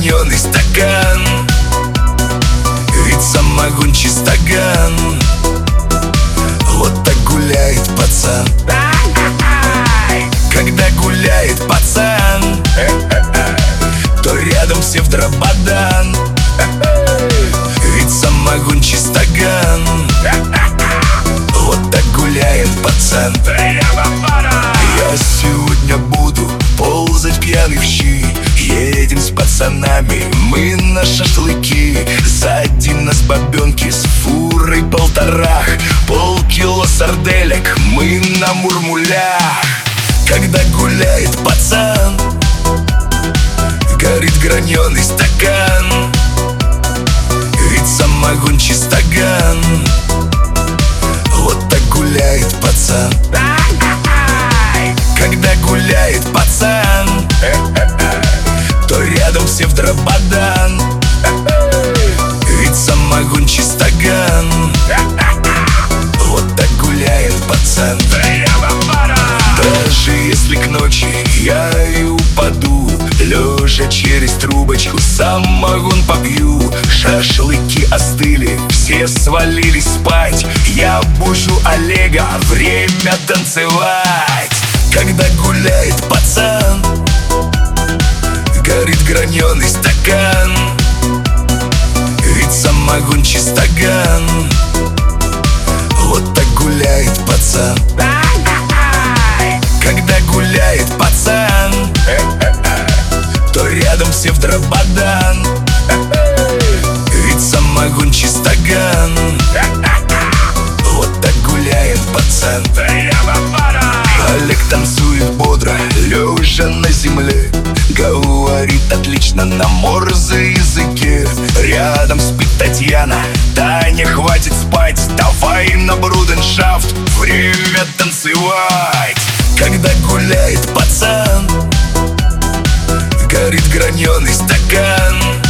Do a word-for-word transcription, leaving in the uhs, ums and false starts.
граненый стакан, ведь самогон чистоган. Вот так гуляет пацан, когда гуляет пацан, то рядом все в дрободан, ведь самогон чистоган. Вот так гуляет пацан. Я сегодня буду ползать пьяный в щи. Едем с пацанами мы на шашлыки. Сзади нас бабенки с фурой полторах, полкило сарделек мы на мурмулях. Когда гуляет пацан, горит граненый стакан, ведь самогон чистоган. Вот так гуляет пацан. Когда гуляет пацан, то рядом все в дрободан, ведь самогон чистоган. Вот так гуляет пацан. Даже если к ночи я и упаду, лежа через трубочку самогон попью. Шашлыки остыли, все свалились спать. Я бужу Олега, время танцевать. Когда гуляет пацан, горит граненый стакан, ведь самогон чистоган. Вот так гуляет пацан. Когда гуляет пацан, то рядом все в дрободан, ведь самогон чистоган. Вот так гуляет пацан. Олег танцует бодро, лежа на земле, говорит отлично на морзе языке. Рядом спит Татьяна: Таня, хватит спать, давай на бруденшафт, время танцевать. Когда гуляет пацан, горит граненый стакан,